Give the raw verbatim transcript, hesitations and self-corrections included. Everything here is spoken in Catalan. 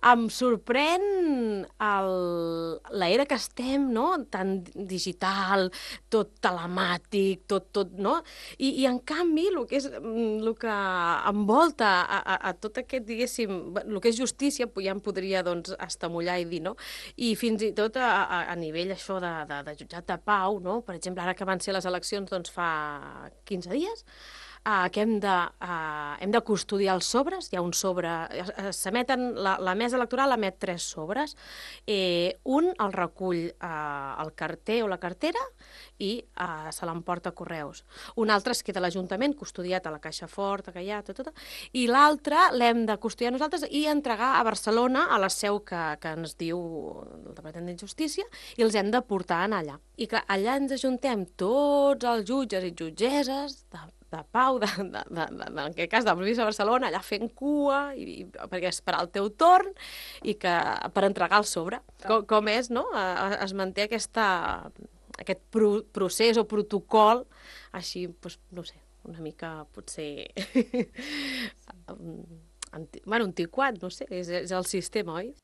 Em sorprèn el... l'era que estem, no? Tan digital, tot telemàtic, tot, tot, no? I, i en canvi, el que és, el que envolta a, a, a tot aquest, diguéssim, el que és justícia, ja em podria, doncs, estamullar i dir, no? I fins i tot a, a, a nivell això de, de, de jutjat de pau, no? Per exemple, ara que van ser les eleccions, doncs, fa quinze dies, Uh, que hem de, uh, hem de custodiar els sobres. Hi ha un sobre... Uh, s'emeten... La, la mesa electoral emet tres sobres. Eh, un el recull uh, el carter o la cartera i uh, se l'emporta a correus. Un altre es queda a l'Ajuntament, custodiat a la caixa forta, que hi ha, tot, tot, i l'altre l'hem de custodiar nosaltres i entregar a Barcelona, a la seu que, que ens diu el Departament de Justícia, i els hem de portar allà. I clar, allà ens ajuntem tots els jutges i jutgesses de de pau, de, de, de, de, en aquest cas de la província de Barcelona, allà fent cua, i, i, perquè esperar el teu torn i que, per entregar el sobre. Com, com és, no? Es manté aquesta, aquest pro, procés o protocol així, doncs, no sé, una mica potser anti, bueno, antiquat, no sé, és, és el sistema, oi?